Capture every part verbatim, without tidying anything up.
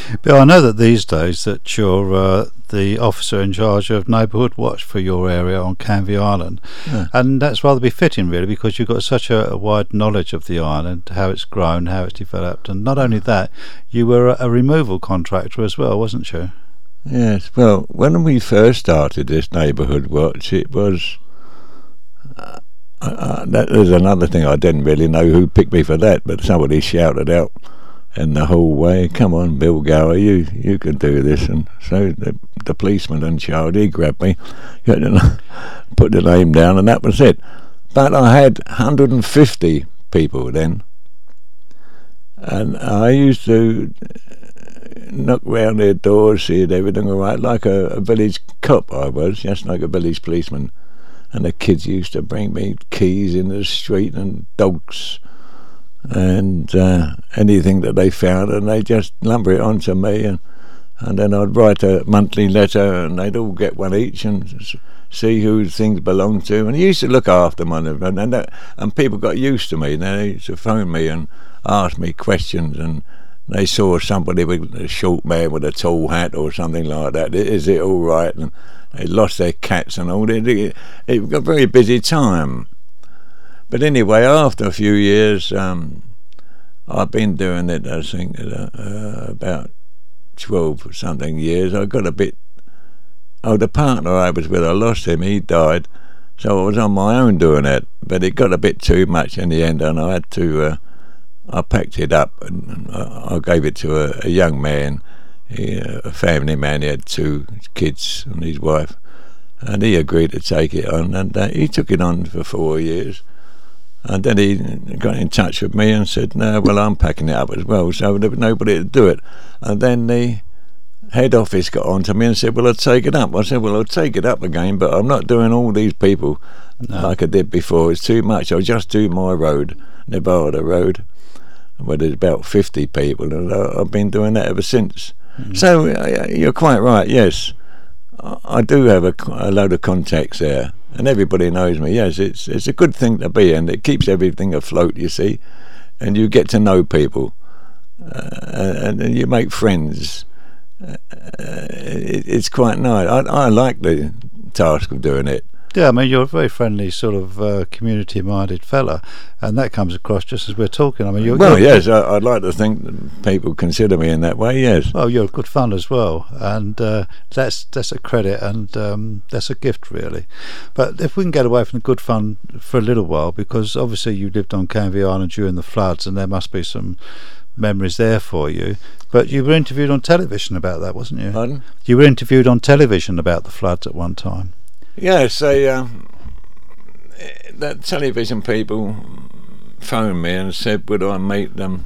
Bill, I know that these days that you're uh, the officer in charge of Neighbourhood Watch for your area on Canvey Island, Yeah. and that's rather befitting, really, because you've got such a, a wide knowledge of the island, how it's grown, how it's developed, and not only that, you were a, a removal contractor as well, wasn't you? Yes, well, when we first started this Neighbourhood Watch, it was... Uh, uh, that, there's another thing, I didn't really know who picked me for that, but somebody shouted out in the hallway, "Come on, Bill Gower, you you can do this." And so the, the policeman in charge, he grabbed me, put the name down, and that was it. But I had one hundred fifty people then, and I used to knock round their doors, see if everything all right, like a, a village cop I was, just like a village policeman. And the kids used to bring me keys in the street and dogs and uh, anything that they found, and they just lumber it onto me, and and then I'd write a monthly letter, and they'd all get one each, and s- see who things belonged to. And I used to look after them, and and, that, and people got used to me. They used to phone me and ask me questions, and they saw somebody with a short man with a tall hat or something like that. Is it all right? And they lost their cats and all. It, it, it got a very busy time. But anyway, after a few years, um, I've been doing it, I think, uh, uh, about twelve or something years. I got a bit... Oh, the partner I was with, I lost him, he died. So I was on my own doing it. But it got a bit too much in the end, and I had to... Uh, I packed it up, and I, I gave it to a, a young man, he, uh, a family man. He had two kids and his wife. And he agreed to take it on, and uh, he took it on for four years. And then he got in touch with me and said, "No, well, I'm packing it up as well." So there was nobody to do it. And then the head office got on to me and said, "Well, I'll take it up." I said, "Well, I'll take it up again, but I'm not doing all these people no. like I did before. It's too much. I'll just do my road, Nevada Road, where there's about fifty people, and I, I've been doing that ever since." Mm-hmm. So uh, you're quite right, yes. I do have a, a load of contacts there, and everybody knows me. Yes, it's it's a good thing to be in. It keeps everything afloat, you see, and you get to know people, uh, and, and you make friends. Uh, it, it's quite nice. I, I like the task of doing it. Yeah, I mean, you're a very friendly, sort of uh, community-minded fella, and that comes across just as we're talking. I mean, you're, well, you're, yes, I, I'd like to think that people consider me in that way. Yes. Well, you're good fun as well, and uh, that's that's a credit, and um, that's a gift, really. But if we can get away from the good fun for a little while, because obviously you lived on Canvey Island during the floods, and there must be some memories there for you. But you were interviewed on television about that, wasn't you? Pardon? You were interviewed on television about the floods at one time. Yes, they, uh, the television people phoned me and said, would I meet them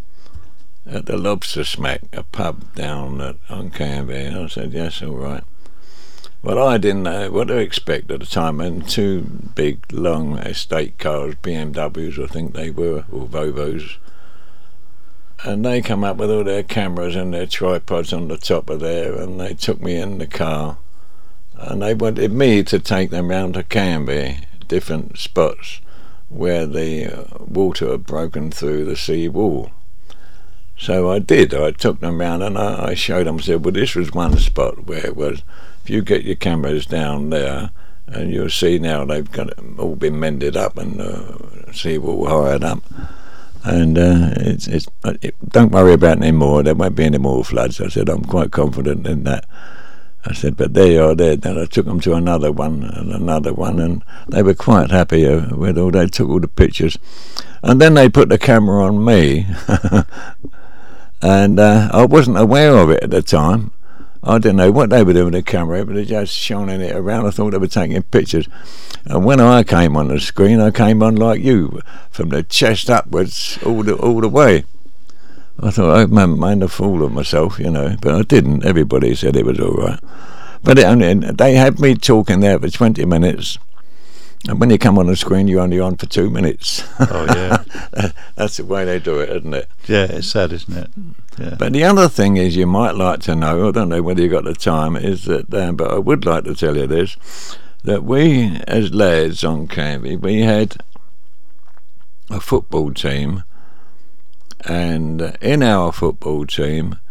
at the Lobster Smack, a pub down at, on Canvey. And I said, yes, all right. Well, I didn't know what to expect at the time, and two big, long estate cars, B M Ws, I think they were, or Volvos, and they come up with all their cameras and their tripods on the top of there, and they took me in the car. And they wanted me to take them round to Canvey, different spots where the uh, water had broken through the sea wall. So I did. I took them round and I, I showed them. I said, well, this was one spot where it was. If you get your cameras down there, and you'll see now they've got it all been mended up and the uh, sea wall hired up. And uh, it's, it's it, don't worry about any more. There won't be any more floods. I said, I'm quite confident in that. I said, but there you are there. Then I took them to another one and another one, and they were quite happy uh, with all. They took all the pictures, and then they put the camera on me, and uh, I wasn't aware of it at the time. I didn't know what they were doing with the camera, but they just shining it around. I thought they were taking pictures, and when I came on the screen, I came on like you, from the chest upwards, all the all the way. I thought I made a fool of myself, you know, but I didn't. Everybody said it was all right. But it only, they had me talking there for twenty minutes, and when you come on the screen, you're only on for two minutes. Oh, yeah. That's the way they do it, isn't it? Yeah, it's sad, isn't it? Yeah. But the other thing is, you might like to know, I don't know whether you got the time, is that, um, but I would like to tell you this, that we, as lads on Canvey, we had a football team. And in our football team,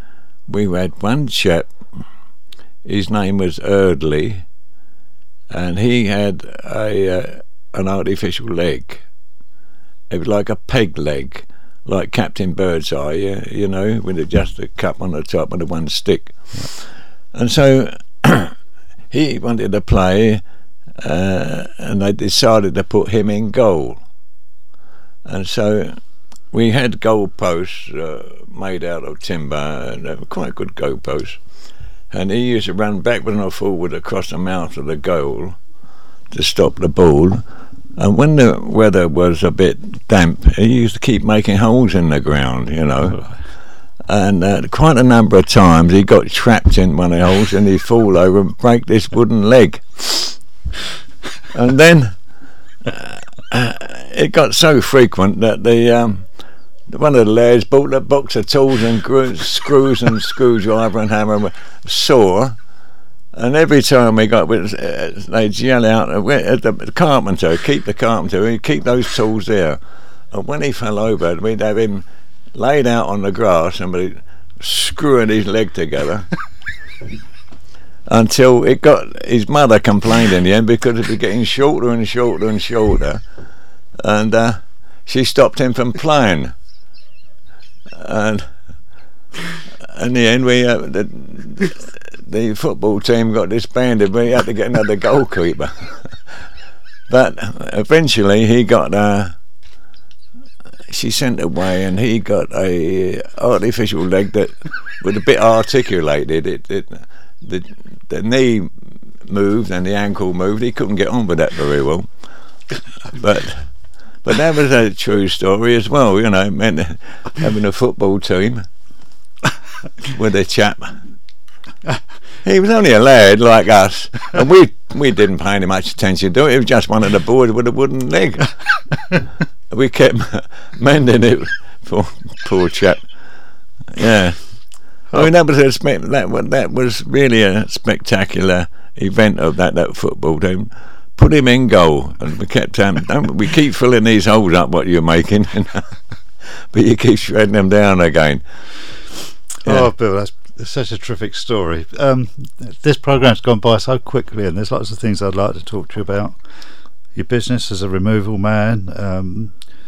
we had one chap, his name was Erdley, and he had a uh, an artificial leg. It was like a peg leg, like Captain Birdseye, you, you know, with just a cup on the top and the one stick. Yeah. And so he wanted to play, uh, and they decided to put him in goal. And so we had goal posts uh, made out of timber, and they were quite good goal posts. And he used to run backward and forward across the mouth of the goal to stop the ball. And when the weather was a bit damp, he used to keep making holes in the ground, you know. And uh, quite a number of times he got trapped in one of the holes and he'd fall over and break this wooden leg. And then uh, uh, it got so frequent that the um, one of the lads bought a box of tools and gru- screws and screwdriver and hammer and saw. And every time we got, uh, they'd yell out, uh, the, the carpenter, keep the carpenter, he'd keep those tools there. And when he fell over, we'd have him laid out on the grass and we'd screwing his leg together until it got, his mother complained in the end because it was getting shorter and shorter and shorter. And uh, she stopped him from playing. And in the end, we uh, the, the football team got disbanded. We had to get another goalkeeper. But eventually, he got. Uh, she sent away, and he got a artificial leg that was a bit articulated. It, it the the knee moved and the ankle moved. He couldn't get on with that very well. But. But that was a true story as well, you know. It meant having a football team with a chap. He was only a lad like us, and we we didn't pay any much attention to it. He was just one of the boys with a wooden leg. We kept mending it for poor chap. Yeah, I mean that was a spe- that that was really a spectacular event of that that football team. Put him in goal, and we kept um, don't, we keep filling these holes up what you're making, but you keep shredding them down again. Yeah. Oh, Bill, that's, that's such a terrific story. Um, this programme's gone by so quickly, and there's lots of things I'd like to talk to you about. Your business as a removal man, um,